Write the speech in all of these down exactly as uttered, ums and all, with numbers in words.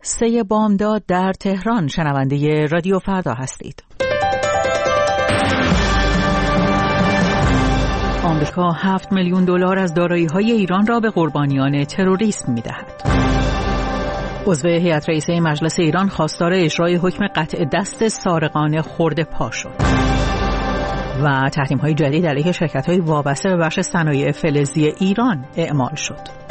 سه بامداد در تهران. شنونده رادیو فردا هستید. آمریکا هفت میلیون دلار از دارایی‌های ایران را به قربانیان تروریسم می‌دهد. عضو هیئت رئیسه مجلس ایران خواستار اجرای حکم قطع دست سارقان خرده پا شد. و تحریم‌های جدید علیه شرکت‌های وابسته به بخش صنایع فلزی ایران اعمال شد.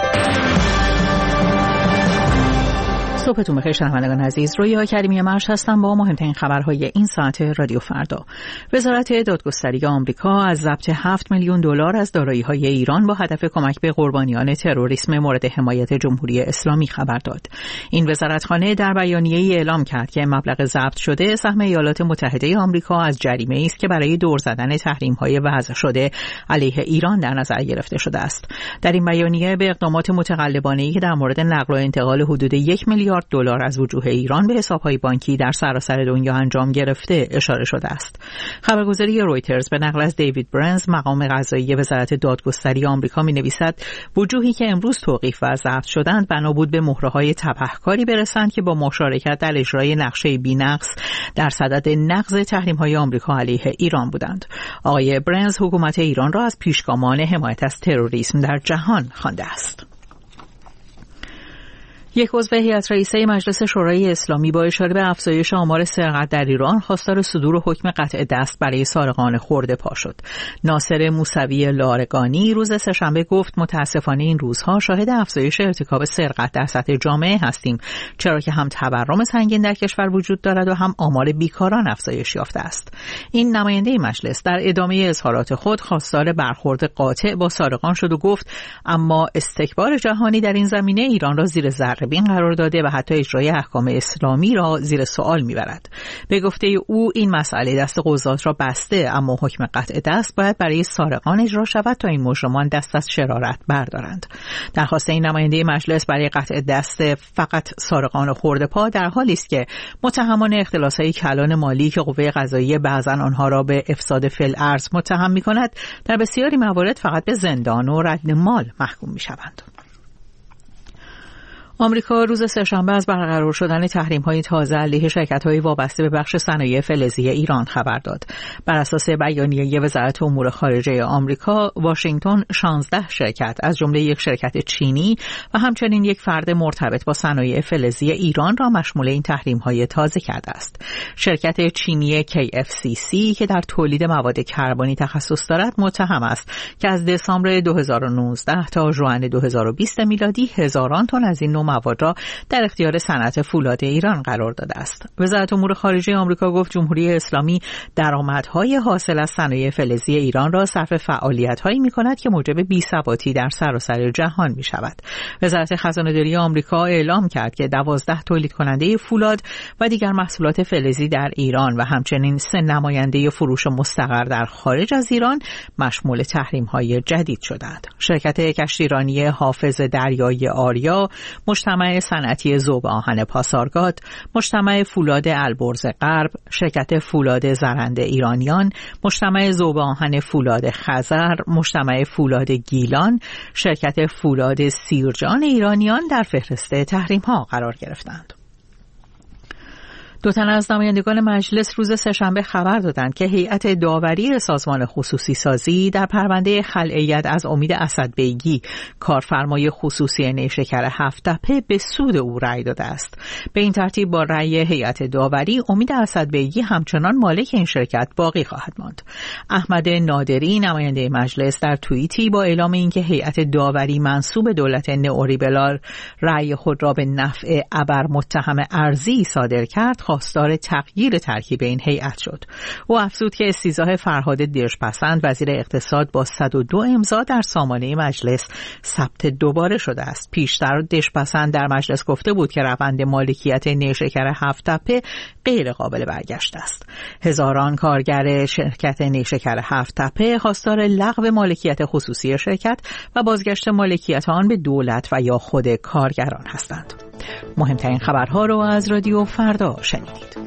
صبحتون بخیر شنوندگان عزیز. رویا کریمی مرش هستم با مهمترین خبرهای این ساعت رادیو فردا. وزارت دادگستری آمریکا از ضبط هفت میلیون دلار از دارایی‌های ایران با هدف کمک به قربانیان تروریسم مورد حمایت جمهوری اسلامی خبر داد. این وزارتخانه در بیانیه‌ای اعلام کرد که مبلغ ضبط شده سهم ایالات متحده آمریکا از جریمه‌ای است که برای دور زدن تحریم‌های وضع شده علیه ایران در نظر گرفته شده است. در این بیانیه به اقدامات متقلبانه‌ای که در مورد نقل و انتقال حدود یک میلیارد دلار از وجوه ایران به حساب‌های بانکی در سراسر دنیا انجام گرفته اشاره شده است. خبرگزاری رویترز به نقل از دیوید برنز مقام قضایی وزارت دادگستری آمریکا می‌نویسد وجوهی که امروز توقیف و ضبط شدند بنا بود به مهره‌های تبهکاری برسند که با مشارکت در اجرای نقشه بی‌نقص در صدد نقض تحریم‌های آمریکا علیه ایران بودند. آقای برنز حکومت ایران را از پیشگامان حمایت از تروریسم در جهان خوانده است. یک عضو هیئت رئیسه مجلس شورای اسلامی با اشاره به افزایش آمار سرقت در ایران خواستار صدور حکم قطع دست برای سارقان خرده پا شد. ناصر موسوی لارگانی روز سه‌شنبه گفت متاسفانه این روزها شاهد افزایش ارتکاب سرقت در سطح جامعه هستیم، چرا که هم تورم سنگین در کشور وجود دارد و هم آمار بیکاران افزایش یافته است. این نماینده مجلس در ادامه اظهارات خود خواستار برخورد قاطع با سارقان شد و گفت اما استکبار جهانی در این زمینه ایران را زیر ذره بین قرار داده و حتی اجرای احکام اسلامی را زیر سوال میبرد. به گفته او این مسئله دست قضات را بسته، اما حکم قطع دست باید برای سارقان اجرا شود تا این مجرمان دست از شرارت بردارند. درخواست این نماینده مجلس برای قطع دست فقط سارقان خرده پا در حالی است که متهمان اختلاس‌های کلان مالی که قوه قضاییه بعضا آنها را به افساد فی‌الارض متهم می‌کند در بسیاری موارد فقط به زندان و رد مال محکوم می‌شوند. آمریکا روز سه‌شنبه از برقرار شدن تحریم‌های تازه علیه شرکت‌های وابسته به بخش صنایع فلزی ایران خبر داد. بر اساس بیانیه وزارت امور خارجه آمریکا، واشنگتن شانزده شرکت از جمله یک شرکت چینی و همچنین یک فرد مرتبط با صنایع فلزی ایران را مشمول این تحریم‌های تازه کرده است. شرکت چینی کی اف سی سی که در تولید مواد کربنی تخصص دارد متهم است که از دسامبر دو هزار و نوزده تا ژوئن دو هزار و بیست میلادی هزاران تن از این مواد را در اختیار صنعت فولاد ایران قرار داده است. وزارت امور خارجه آمریکا گفت جمهوری اسلامی درآمدهای حاصل از صنایع فلزی ایران را صرف فعالیت‌هایی می‌کند که موجب بی‌ثباتی در سراسر جهان می‌شود. وزارت خزانه‌داری آمریکا اعلام کرد که دوازده تولید کننده فولاد و دیگر محصولات فلزی در ایران و همچنین سه نماینده فروش مستقر در خارج از ایران مشمول تحریم‌های جدید شدند. شرکت کشتیرانی حافظ دریای آریا، مجتمع صنعتی ذوب آهن پاسارگاد، مجتمع فولاد البرز غرب، شرکت فولاد زرنده ایرانیان، مجتمع ذوب آهن فولاد خزر، مجتمع فولاد گیلان، شرکت فولاد سیرجان ایرانیان در فهرست تحریم‌ها قرار گرفتند. دو تن از نمایندگان مجلس روز سه‌شنبه خبر دادند که هیئت داوری سازمان خصوصی سازی در پرونده خلع ید از امید اسدبیگی کارفرمای خصوصی نیشکر هفت‌تپه به سود او رأی داده است. به این ترتیب با رأی هیئت داوری امید اسدبیگی همچنان مالک این شرکت باقی خواهد ماند. احمد نادری نماینده مجلس در توییتی با اعلام اینکه هیئت داوری منسوب دولت نئولیبرال رأی خود را به نفع ابر متهم ارضی صادر کرد، خواستار تغییر ترکیب این هیئت شد. او افزود که استیضاح فرهاد دژپسند وزیر اقتصاد با صد و دو امضا در سامانه مجلس ثبت دوباره شده است. پیشتر دژپسند در مجلس گفته بود که روند مالکیت نیشکر هفت‌تپه غیر قابل برگشت است. هزاران کارگر شرکت نیشکر هفت‌تپه خواستار لغو مالکیت خصوصی شرکت و بازگشت مالکیت آن به دولت و یا خود کارگران هستند. مهمترین خبرها رو از رادیو فردا شنیدید.